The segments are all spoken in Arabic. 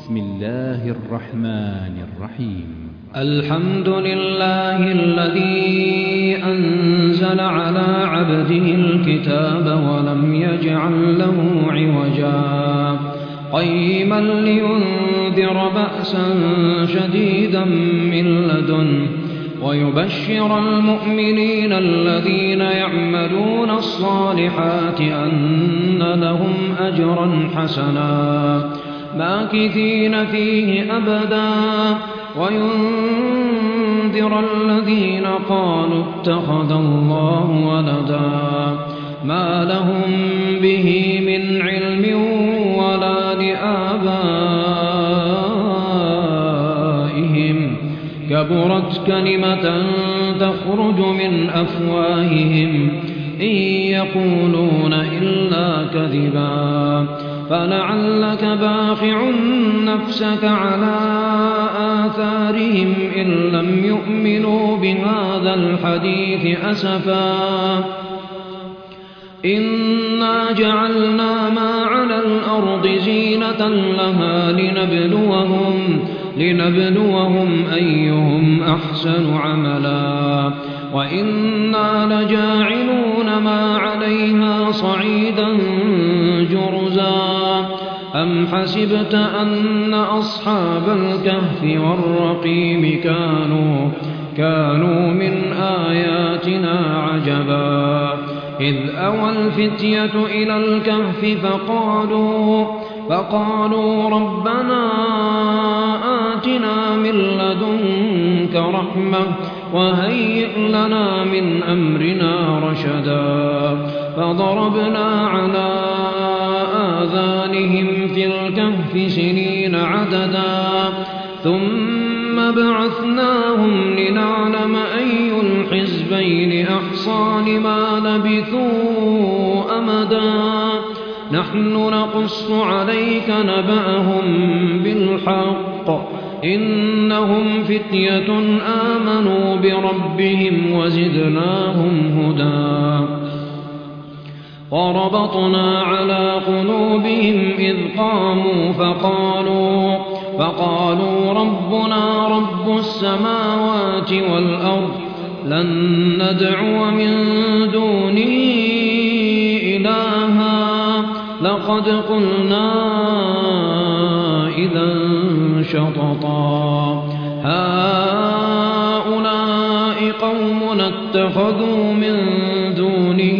بسم الله الرحمن الرحيم. الحمد لله الذي أنزل على عبده الكتاب ولم يجعل له عوجا قيما لينذر بأسا شديدا من لدنه ويبشر المؤمنين الذين يعملون الصالحات أن لهم أجرا حسنا ماكثين فيه أبدا وينذر الذين قالوا اتخذ الله ولدا ما لهم به من علم ولا لآبائهم كبرت كلمة تخرج من أفواههم إن يقولون إلا كذبا فلعلك باخع نفسك على آثارهم إن لم يؤمنوا بهذا الحديث أسفا إنا جعلنا ما على الأرض زينة لها لنبلوهم أيهم أحسن عملا وإنا لجاعلون ما عليها صعيدا جرزا أم حسبت أن أصحاب الكهف والرقيم كانوا من آياتنا عجبا إذ أوى الفتية إلى الكهف فقالوا ربنا آتنا من لدنك رحمة وهيئ لنا من أمرنا رشدا فضربنا على آذانهم في الكهف سنين عددا ثم بعثناهم لنعلم أي الحزبين أحصى لما لبثوا أمدا نحن نقص عليك نبأهم بالحق إنهم فتية آمنوا بربهم وزدناهم هدى وربطنا على قلوبهم إذ قاموا فقالوا ربنا رب السماوات والأرض لن ندعو من دونه إلها لقد قلنا إذا شططا هؤلاء قومنا اتخذوا من دونه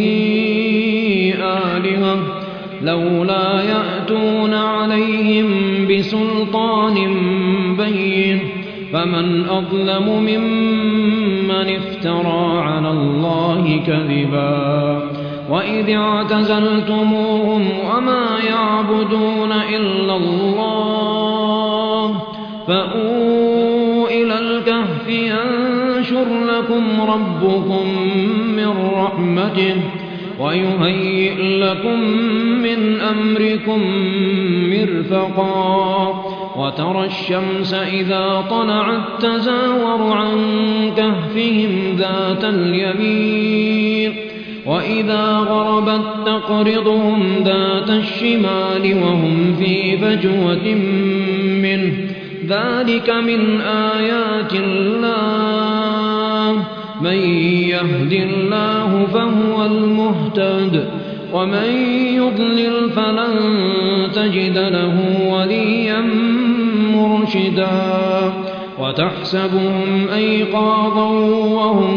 آلهة لولا يأتون عليهم بسلطان بين فمن أظلم ممن افترى على الله كذبا وإذ اعتزلتموهم وما يعبدون إلا الله فأووا إلى الكهف ينشر لكم ربكم من رحمته ويهيئ لكم من أمركم مرفقا وترى الشمس إذا طلعت تزاور عن كهفهم ذات اليمين وإذا غربت تقرضهم ذات الشمال وهم في فجوة منه ذلك من آيات الله من يهد الله فهو المهتد ومن يضلل فلن تجد له وليا مرشدا وتحسبهم أيقاظا وهم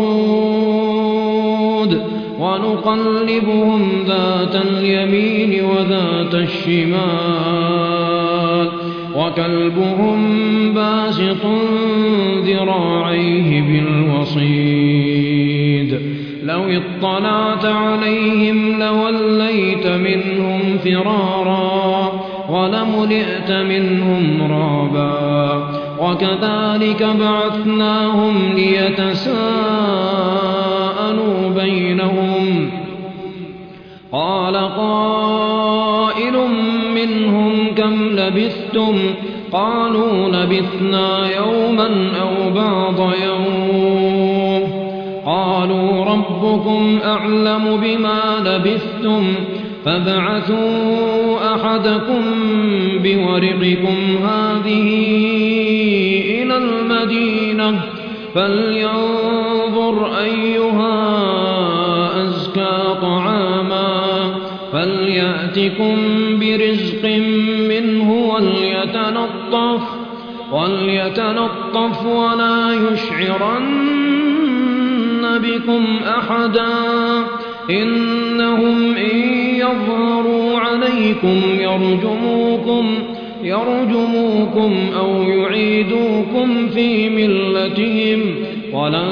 رقود ونقلبهم ذات اليمين وذات الشمال وكلبهم باسط ذراعيه بالوصيد لو اطلعت عليهم لوليت منهم فرارا ولملئت منهم رعبا وكذلك بعثناهم ليتساءلوا بينهم قال قائل منهم كم لبثتم قالوا لبثنا يوما أو بعض يوم قالوا ربكم أعلم بما لبثتم فابعثوا أحدكم بورقكم هذه إلى المدينة فلينظر أيها أزكى طعاما فليأتكم برزق منه وليتلطف ولا يشعرن بكم أحدا إنهم إن يظهروا عليكم يرجموكم أو يعيدوكم في ملتهم ولن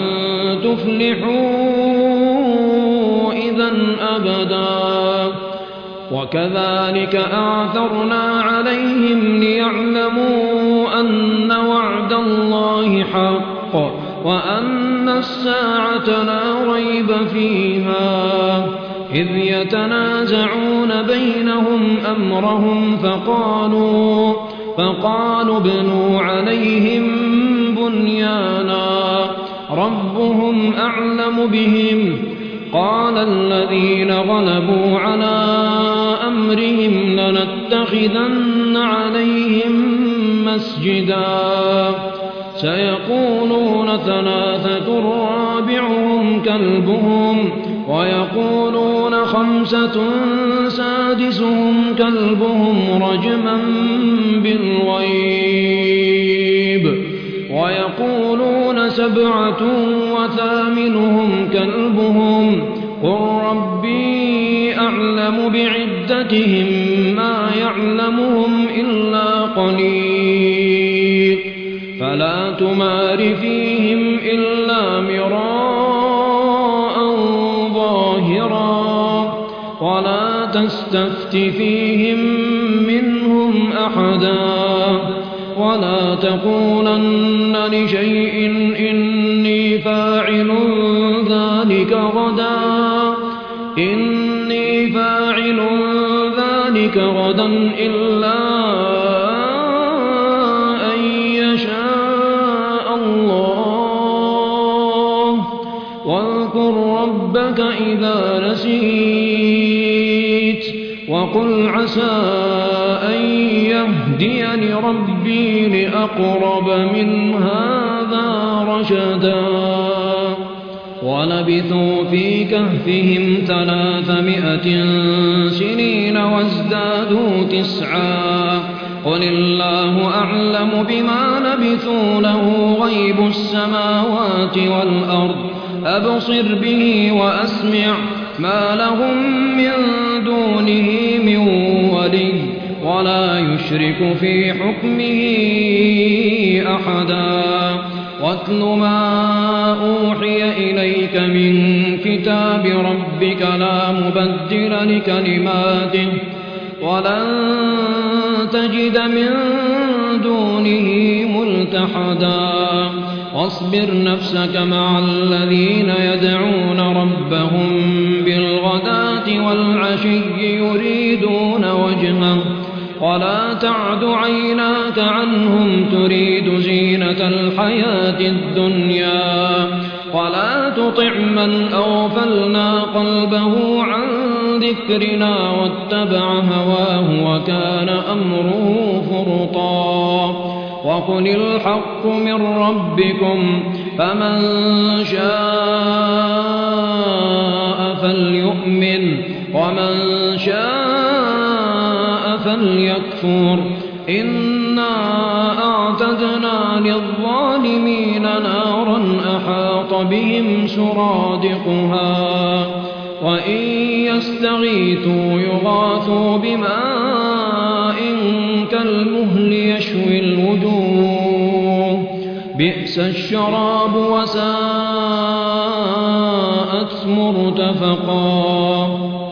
تفلحوا إذا أبدا وكذلك أعثرنا عليهم ليعلموا أن وعد الله حق وأن الساعة لا ريب فيها إذ يتنازعون بينهم أمرهم فقالوا ابنوا عليهم بنيانا ربهم أعلم بهم قال الذين غلبوا على أمرهم لنتخذن عليهم مسجدا سيقولون ثلاثة رابعهم كلبهم ويقولون خمسة سادسهم كلبهم رجما بالغيب ويقولون سبعة وثامنهم كلبهم قل ربي أعلم بعدتهم ما يعلمهم إلا قليل فلا تمار فيهم إلا مراء ظاهرا ولا تستفت فيهم منهم أحدا ولا تقولن لشيء إني فاعل ذلك غدا إلا أن يشاء الله واذكر ربك إذا نسيت وقل عسى أن يهديني ربي لأقرب من هذا رشدا ولبثوا في كهفهم 300 سنين وازدادوا 9 قل الله أعلم بما لبثوا له غيب السماوات والأرض أبصر به وأسمع ما لهم من دونه من ولي ولا يشرك في حكمه أحدا واتل ما أوحي إليك من كتاب ربك لا مبدل لكلماته ولن تجد من دونه ملتحدا واصبر نفسك مع الذين يدعون ربهم بالغداة والعشي يريدون وجهه ولا تعد عيناك عنهم تريد زينة الحياة الدنيا ولا تطع من أغفلنا قلبه عن ذكرنا واتبع هواه وكان أمره فرطا وقل الحق من ربكم فمن شاء فليؤمن ومن شاء فليكفر إنا أعتدنا للظالمين نارا أحاط بهم سرادقها وإن يستغيثوا يغاثوا بماء كالمهل يشوي الوجوه بئس الشراب وساءت مرتفقا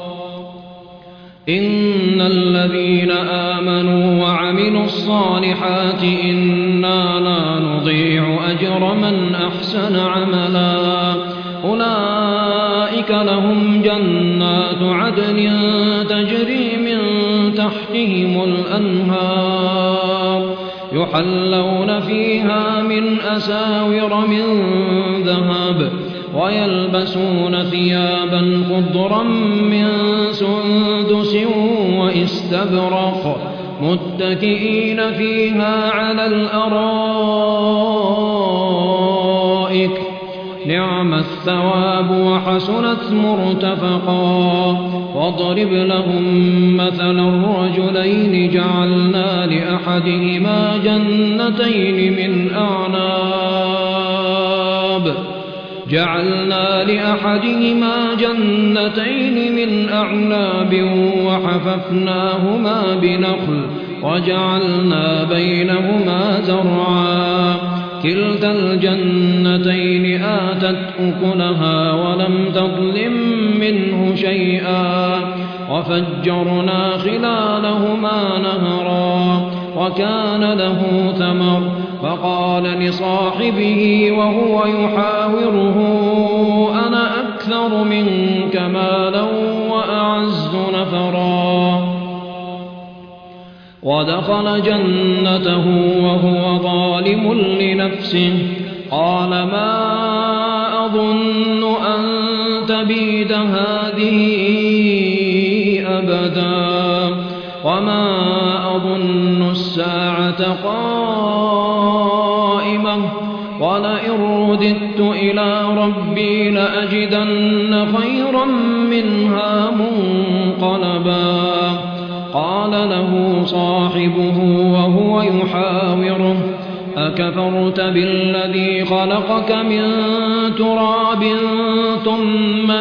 إن الذين آمنوا وعملوا الصالحات إنا لا نضيع أجر من أحسن عملا أولئك لهم جنات عدن تجري من تحتهم الأنهار يحلون فيها من أساور من ذهب ويلبسون ثيابا خضرا من سندس واستبرق متكئين فيها على الأرائك نعم الثواب وحسنت مرتفقا واضرب لهم مثلا الرجلين جعلنا لأحدهما جنتين من أعناب وحففناهما بنخل وجعلنا بينهما زرعا كلتا الجنتين آتت أكلها ولم تظلم منه شيئا وفجرنا خلالهما نهرا وكان له ثمر فقال لصاحبه وهو يحاوره أنا أكثر منك مالا وأعز نفرا ودخل جنته وهو ظالم لنفسه قال ما أظن أن تبيد هذه أبدا وما أظن الساعة قائمة ولئن رددت إلى ربي لأجدن خيرا منها منقلبا قال له صاحبه وهو يحاوره أكفرت بالذي خلقك من تراب ثم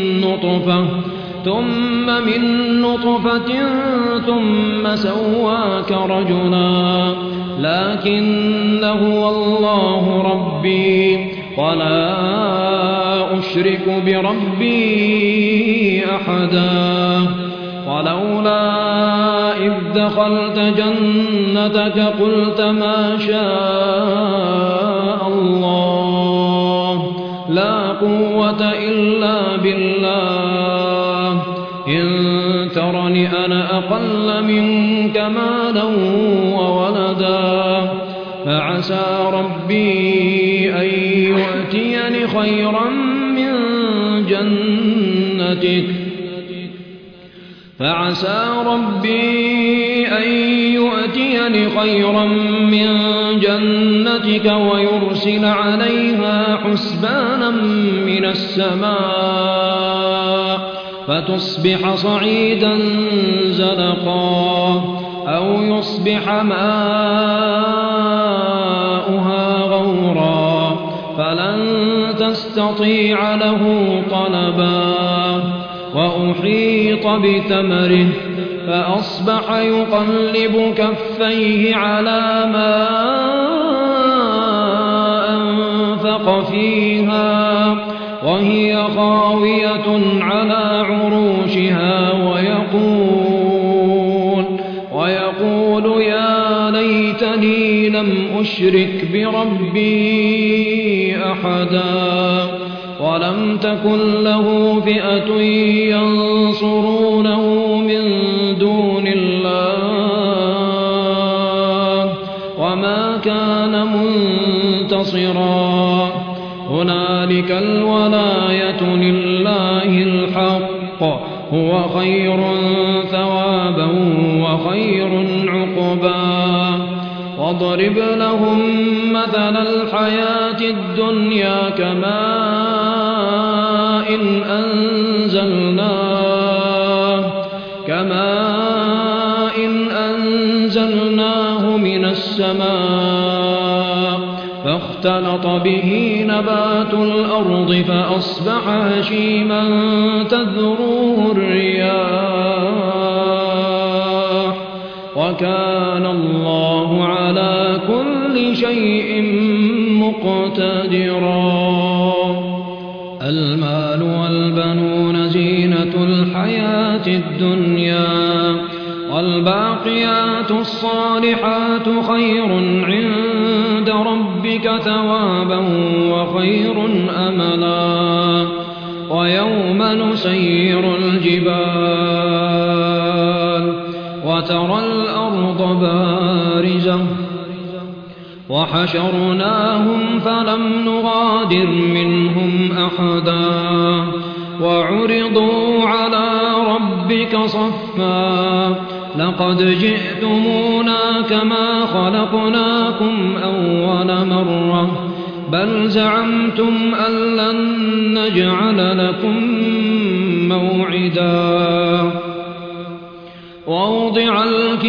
من نطفة ثم سواك رجلا لكن هو الله ربي ولا أشرك بربي أحدا ولولا إذ دخلت جنتك قلت ما شاء الله لا قوة إلا بالله إن ترني أنا أقل منك مالا وولدا فعسى ربي أن يؤتيني خيرا من جنتك ويرسل عليها حسبانا من السماء فتصبح صعيدا زلقا أو يصبح ماؤها غورا فلن تستطيع له طلبا وأحيط بثمره فأصبح يقلب كفيه على ما أنفق فيها وهي خاوية على عروشها ويقول يا ليتني لم أشرك بربي أحدا ولم تكن له فئة ينصرونه من دون الله وما كان منتصرا هنالك الولاية لله الحق هو خير ثوابا وخير عقبا واضرب لهم مثل الحياة الدنيا كماء أنزلناه من السماء فاختلط به نبات الأرض فأصبح هشيما تذروه الرياح وكان الله على كل شيء مقتدرا المال والبنون زينة الحياة الدنيا والباقيات الصالحات خير عند ربك ثوابا وخير أملا ويوم نسير الجبال وترى الأرض وحشرناهم فلم نغادر منهم أحدا وعرضوا على ربك صفا لقد جئتمونا كما خلقناكم أول مرة بل زعمتم أن لن نجعل لكم موعدا ووضع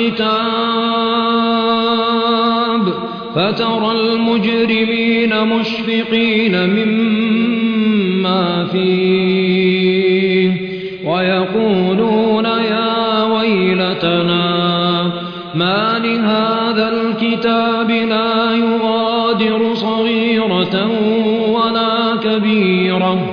الكتاب فترى المجرمين مشفقين مما فيه ويقولون يا ويلتنا ما لهذا الكتاب لا يغادر صغيرة ولا كبيرة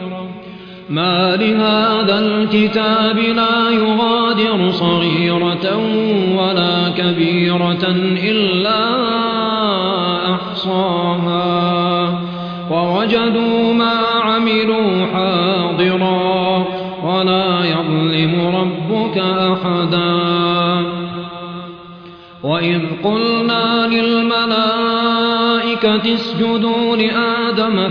ولا كبيرة إلا أحصاها ووجدوا ما عملوا حاضرا ولا يظلم ربك أحدا وإذ قلنا للملائكة اسجدوا لآدم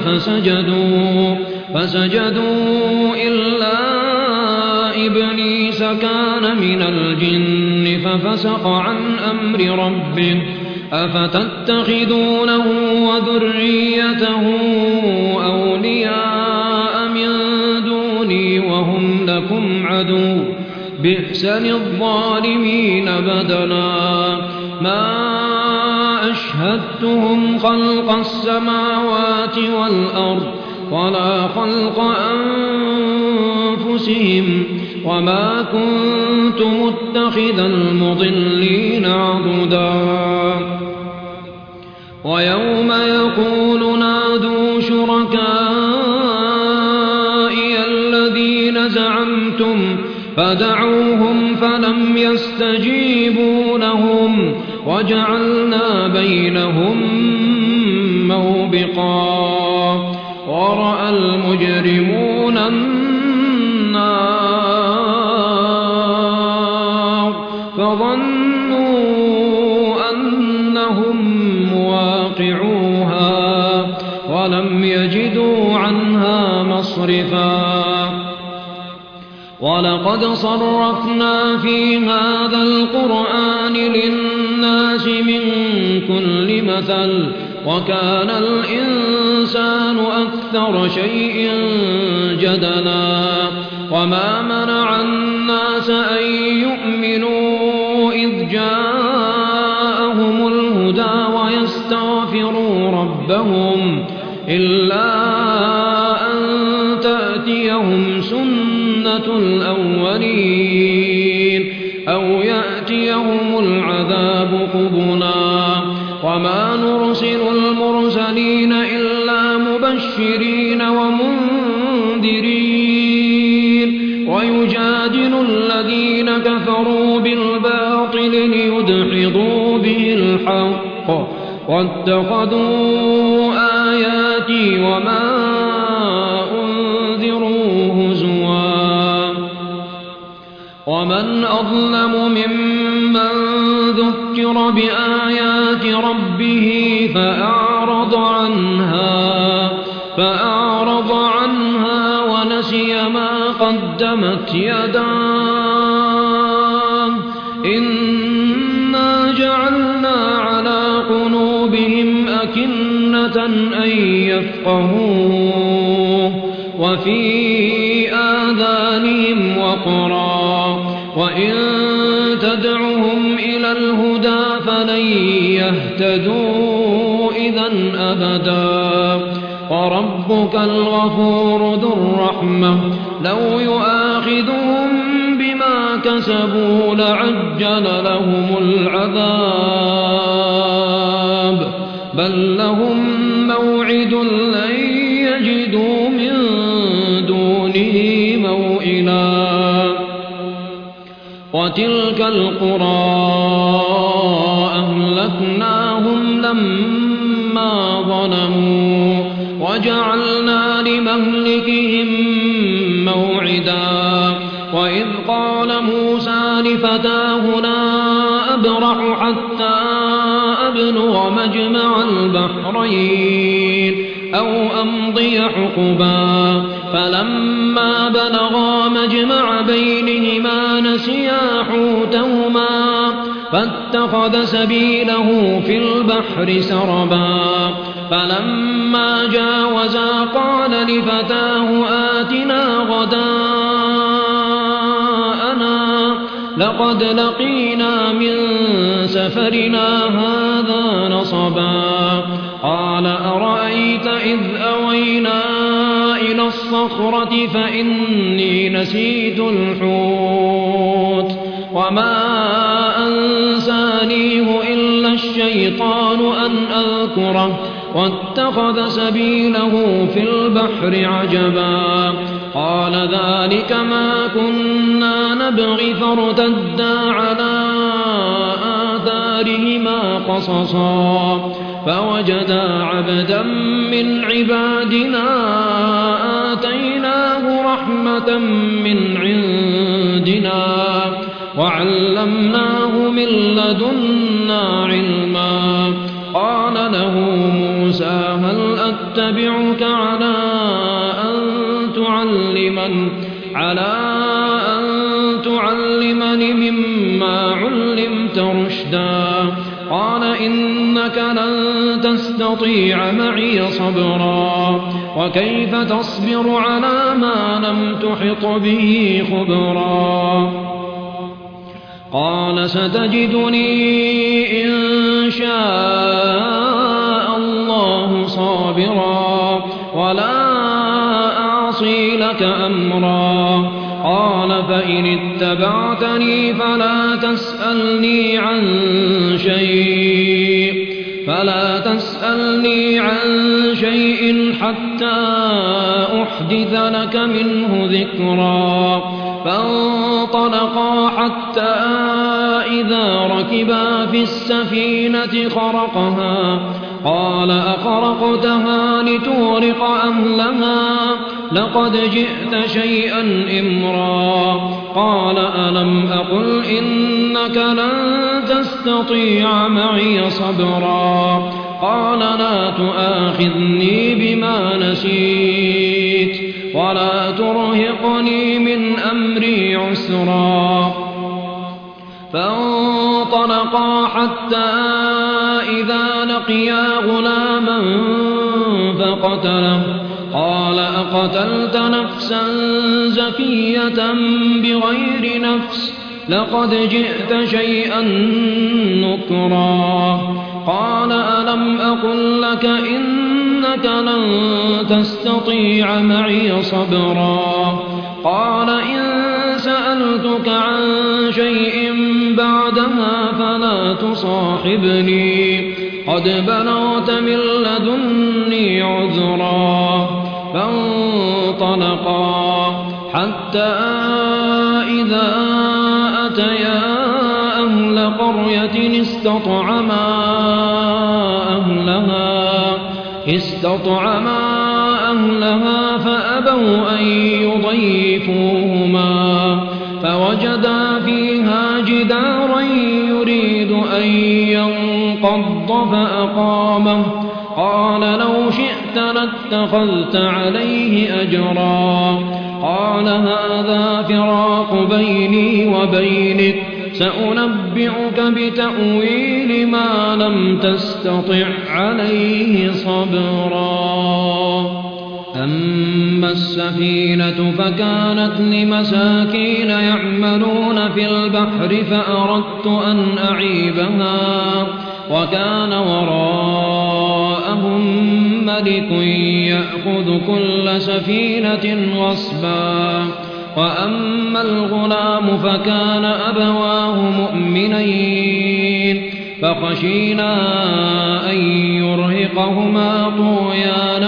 فسجدوا إلا إبليس كان من الجن ففسق عن أمر ربه أفتتخذونه وذريته أولياء من دوني وهم لكم عدو بئس للظالمين بدلا ما أشهدتهم خلق السماوات والأرض ولا خلق أنفسهم وما كنت متخذ المضلين عضدا ويوم يقول نادوا شركائي الذين زعمتم فدعوهم فلم يستجيبوا لهم وجعلنا بينهم موبقا ورأى المجرمون النار فظنوا أنهم مواقعوها ولم يجدوا عنها مصرفا ولقد صرفنا في هذا القرآن للناس من كل مثل وكان الإنسان أكثر شيء جدلا وما منع الناس أن يؤمنوا إذ جاءهم الهدى ويستغفروا ربهم إلا أن تأتيهم سنة الأولين أو يأتيهم العذاب قبلا وما نرسل المرسلين إلا مبشرين ومنذرين ويجادل الذين كفروا بالباطل ليدحضوا به الحق واتخذوا آياتي وما أنذروا هزوا ومن أظلم ممن ذكر بآيات ربه فأعرض عنها ونسي ما قدمت يداه إنا جعلنا على قلوبهم أكنة أن يفقهوه وفي آذانهم وقرا وإن تدعهم إلى الهدى فلن يهتدوا إذا أبدا وربك الغفور ذو الرحمة لو يؤاخذهم بما كسبوا لعجل لهم العذاب بل لهم موعد لن يجدوا من دونه موئلا وتلك القرى أهلكناهم لما ظلموا وجعلنا لمهلكهم موعدا وإذ قال موسى لفتاه لا أبرح حتى أبلغ مجمع البحرين أو أمضي حقبا فلما بلغا مجمع بينهما نسيا حوتهما فاتخذ سبيله في البحر سربا فلما جاوزا قال لفتاه آتنا غداءنا لقد لقينا من سفرنا هذا نصبا قال أرأيت إذ أوينا إلى الصخرة فإني نسيت الحوت وما أنسانيه إلا الشيطان أن أذكره واتخذ سبيله في البحر عجبا قال ذلك ما كنا نبغي فارتدا على آثارهما قصصا فوجدا عبدا من عبادنا آتيناه رحمة من عندنا وعلمناه من لدنا علما قال له موسى هل أتبعك على أن تعلمني مما علمت رشدا قال إنك لن تستطيع معي صبرا وكيف تصبر على ما لم تحط به خبرا قال ستجدني إن شاء الله صابرا ولا أعصي لك أمرا قال فإن اتبعتني فلا تسألني عن شيء حتى أحدث لك منه ذكرا فانطلقا حتى إذا ركبا في السفينة خرقها قال أخرقتها لتغرق أهلها لقد جئت شيئا إمرا قال ألم أقل إنك لن تستطيع معي صبرا قال لا تؤاخذني بما نسيت ولا ترهقني من أمري عسرا فانطلقا حتى إذا لقيا غلاما فقتله قال أقتلت نفسا زكية بغير نفس لقد جئت شيئا نكرا قال ألم أقل لك إنك لن تستطيع معي صبرا قال إن سألتك عن شيء بعدها فلا تصاحبني قد بلغت من لدني عذرا فانطلقا حتى إذا أتيا أهل قرية استطعما أهلها فأبوا أن يضيفوهما فوجدا فيها جدارا يريد أن ينقض فأقامه قال لو شئت لاتخذت عليه أجرا قال هذا فراق بيني وبينك سأنبئك بتأويل ما لم تستطع عليه صبرا أما السفينة فكانت لمساكين يعملون في البحر فأردت أن أعيبها وكان وراءهم ملك يأخذ كل سفينة غصبا وأما الغلام فكان أبواه مؤمنين فخشينا أن يرهقهما طغيانا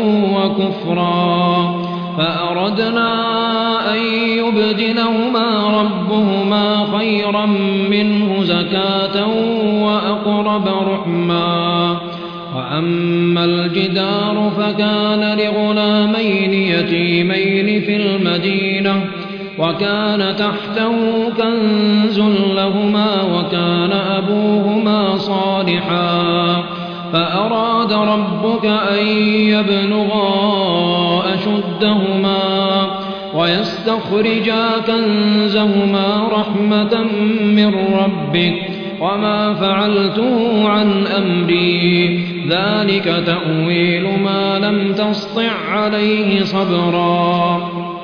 وكفرا فأردنا أن يبدلهما ربهما خيرا منه زكاة وأقرب رحما وأما الجدار فكان لغلامين يتيمين في المدينة وكان تحته كنز لهما وكان أبوهما صالحا فأراد ربك أن يبلغا أشدهما ويستخرجا كنزهما رحمة من ربك وما فعلته عن أمري ذلك تأويل ما لم تسطع عليه صبرا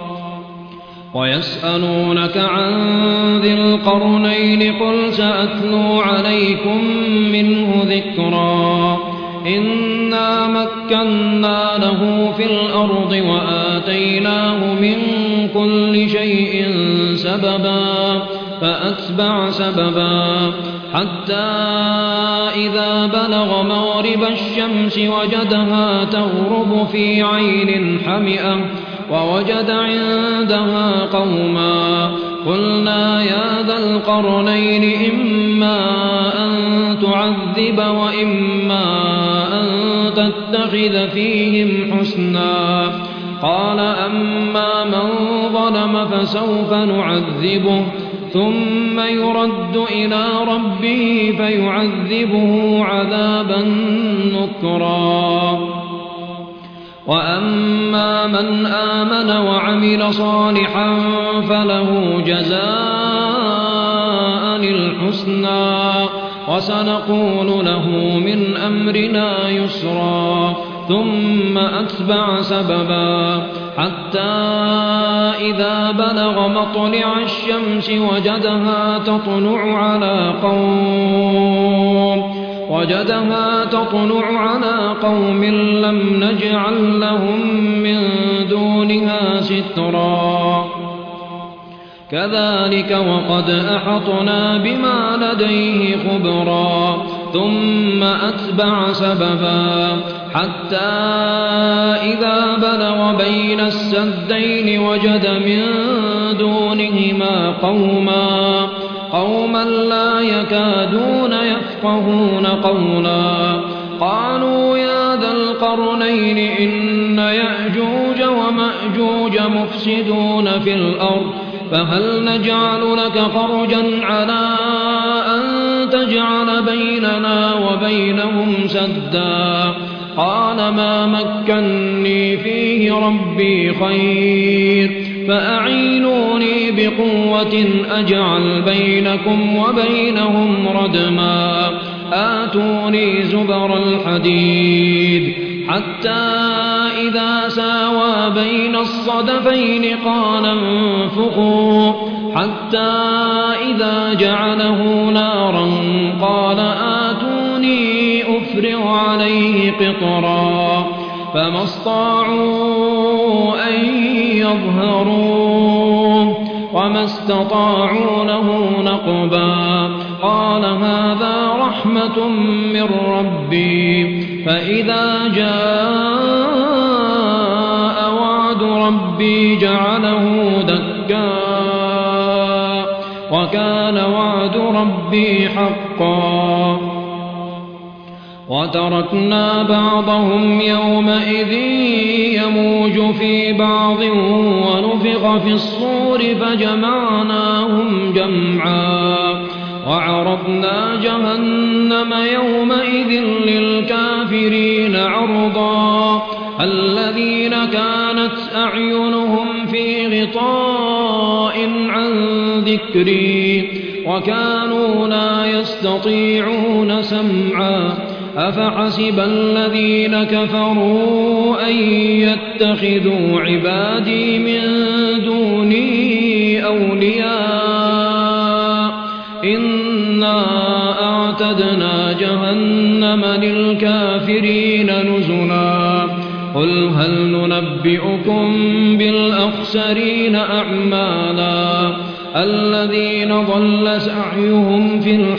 ويسألونك عن ذي القرنين قل سأتلو عليكم منه ذكرا إنا مكنا له في الأرض وآتيناه من كل شيء سببا فأتبع سببا حتى إذا بلغ مغرب الشمس وجدها تغرب في عين حمئة ووجد عندها قوما قلنا يا ذا القرنين إما أن تعذب وإما أن تتخذ فيهم حسنا قال أما من ظلم فسوف نعذبه ثم يرد إلى ربه فيعذبه عذابا نكرا وأما من آمن وعمل صالحا فله جزاء الحسنى وسنقول له من أمرنا يسرا ثم أتبع سببا حتى إذا بلغ مطلع الشمس وجدها تطلع على قوم لم نجعل لهم من دونها سترا كذلك وقد أحطنا بما لديه خبرا ثم أتبع سببا حتى إذا بلغ بين السدين وجد من دونهما قوما لا يكادون يفقهون قولا قالوا يا ذا القرنين إن يأجوج ومأجوج مفسدون في الأرض فهل نجعل لك خرجا على أن تجعل بيننا وبينهم سدا قال ما مكني فيه ربي خير فأعينوني بقوة أجعل بينكم وبينهم ردما آتوني زبر الحديد حتى إذا ساوى بين الصدفين قال انفخوا حتى إذا جعله نارا قال آتوني أفرغ عليه قطرا فما استطاعوا أن يظهروه وما استطاعوا له نقبا قال هذا رحمة من ربي فإذا جاء وعد ربي جعله دكا وكان وعد ربي حقا وتركنا بعضهم يومئذ يموج في بعض ونفخ في الصور فجمعناهم جمعا وعرضنا جهنم يومئذ للكافرين عرضا الذين كانت أعينهم في غطاء عن ذكري وكانوا لا يستطيعون سمعا أفحسب الذين كفروا أن يتخذوا عبادي من دوني أولياء إنا أعتدنا جهنم للكافرين نزلا قل هل ننبئكم بالأخسرين أعمالا الذين ضل سعيهم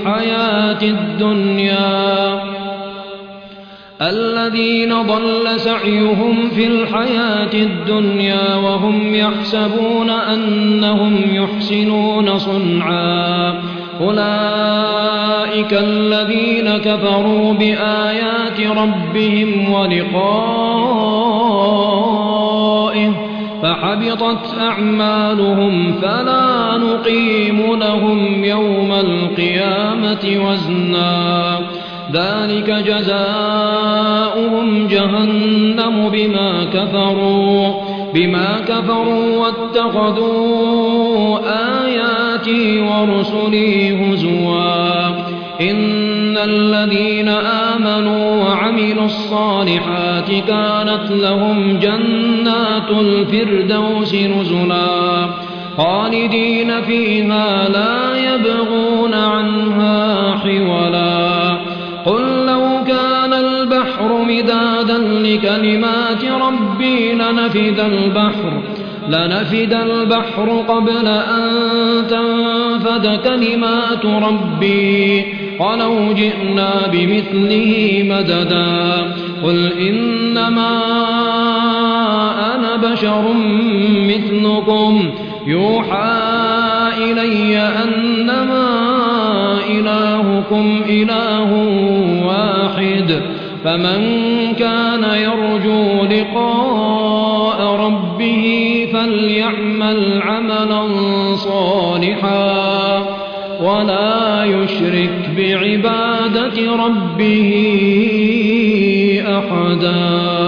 في الحياة الدنيا وهم يحسبون أنهم يحسنون صنعا أولئك الذين كفروا بآيات ربهم ولقائه فحبطت أعمالهم فلا نقيم لهم يوم القيامة وزنا ذلك جزاؤهم جهنم بما كفروا واتخذوا آياتي ورسلي هزوا إن الذين آمنوا وعملوا الصالحات كانت لهم جنات الفردوس نزلا خالدين فيها لا يبغون عنها حولا قل لو كان البحر مدادا لكلمات ربي لنفد البحر قبل أن تنفد كلمات ربي ولو جئنا بمثله مددا قل إنما أنا بشر مثلكم يوحى إلي أنما إلهكم إله واحد فمن كان يرجو لقاء ربه فليعمل عملا صالحا ولا يشرك بعبادة ربه أحدا